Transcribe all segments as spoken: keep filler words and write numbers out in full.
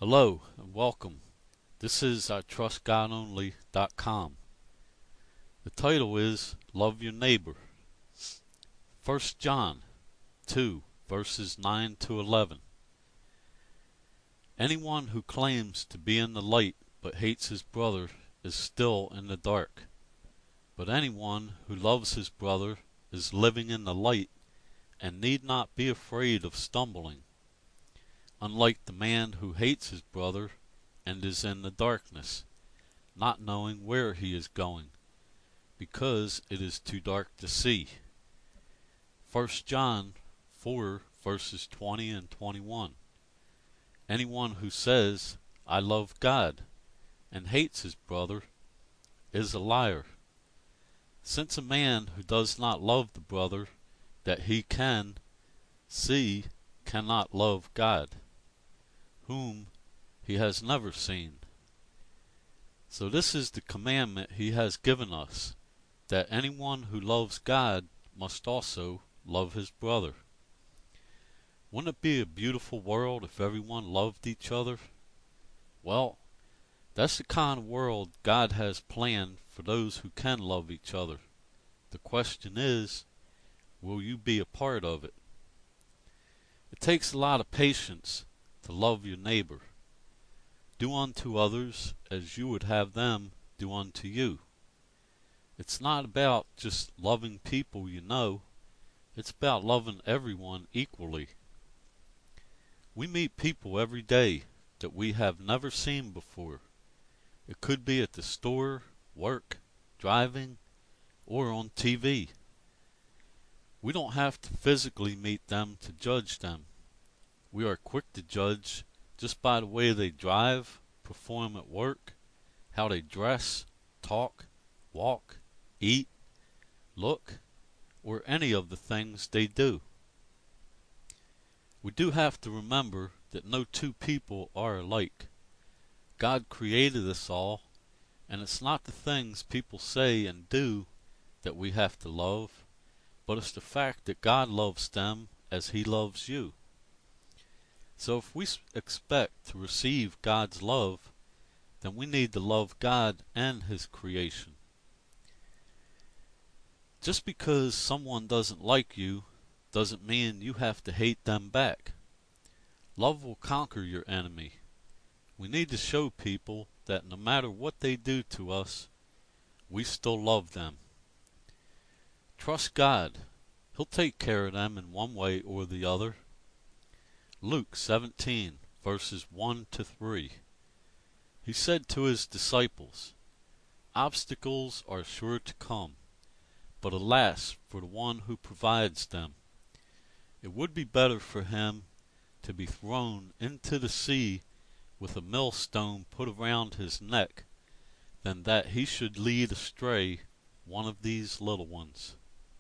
Hello and welcome. This is I Trust God Only dot com. The title is Love Your Neighbor. First John two verses nine to eleven. Anyone who claims to be in the light but hates his brother is still in the dark. But anyone who loves his brother is living in the light and need not be afraid of stumbling, unlike the man who hates his brother and is in the darkness, not knowing where he is going, because it is too dark to see. First John four verses twenty and twenty-one. Anyone who says, I love God, and hates his brother is a liar. Since a man who does not love the brother that he can see cannot love God, whom he has never seen. So this is the commandment he has given us, that anyone who loves God must also love his brother. Wouldn't it be a beautiful world if everyone loved each other? Well, that's the kind of world God has planned for those who can love each other. The question is, will you be a part of it? It takes a lot of patience to love your neighbor. Do unto others as you would have them do unto you. It's not about just loving people you know. It's about loving everyone equally. We meet people every day that we have never seen before. It could be at the store, work, driving, or on T V. We don't have to physically meet them to judge them. We are quick to judge just by the way they drive, perform at work, how they dress, talk, walk, eat, look, or any of the things they do. We do have to remember that no two people are alike. God created us all, and it's not the things people say and do that we have to love, but it's the fact that God loves them as He loves you. So if we expect to receive God's love, then we need to love God and His creation. Just because someone doesn't like you doesn't mean you have to hate them back. Love will conquer your enemy. We need to show people that no matter what they do to us, we still love them. Trust God. He'll take care of them in one way or the other. Luke seventeen verses one to three. He said to his disciples, obstacles are sure to come, but alas for the one who provides them. It would be better for him to be thrown into the sea with a millstone put around his neck than that he should lead astray one of these little ones.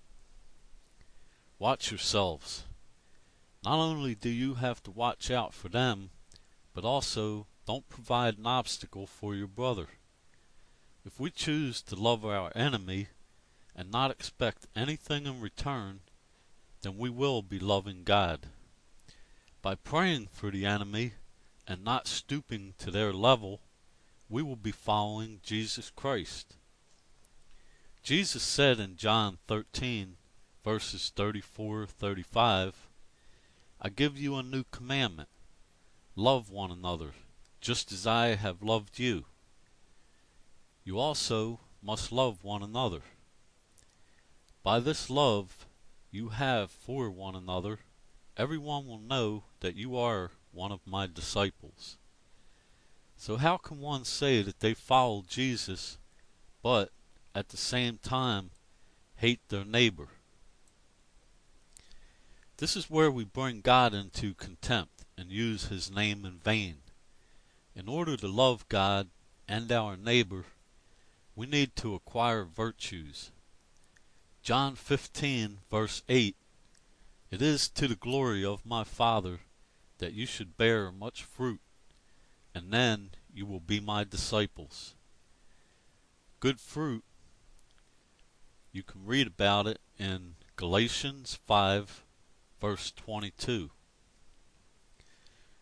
Watch yourselves. Not only do you have to watch out for them, but also don't provide an obstacle for your brother. If we choose to love our enemy and not expect anything in return, then we will be loving God. By praying for the enemy and not stooping to their level, we will be following Jesus Christ. Jesus said in John thirteen, verses thirty-four to thirty-five, I give you a new commandment. Love one another, just as I have loved you. You also must love one another. By this love you have for one another, everyone will know that you are one of my disciples. So how can one say that they follow Jesus, but at the same time hate their neighbor? This is where we bring God into contempt and use His name in vain. In order to love God and our neighbor, we need to acquire virtues. John fifteen verse eight, it is to the glory of my Father that you should bear much fruit, and then you will be my disciples. Good fruit, you can read about it in Galatians five verse twenty-two.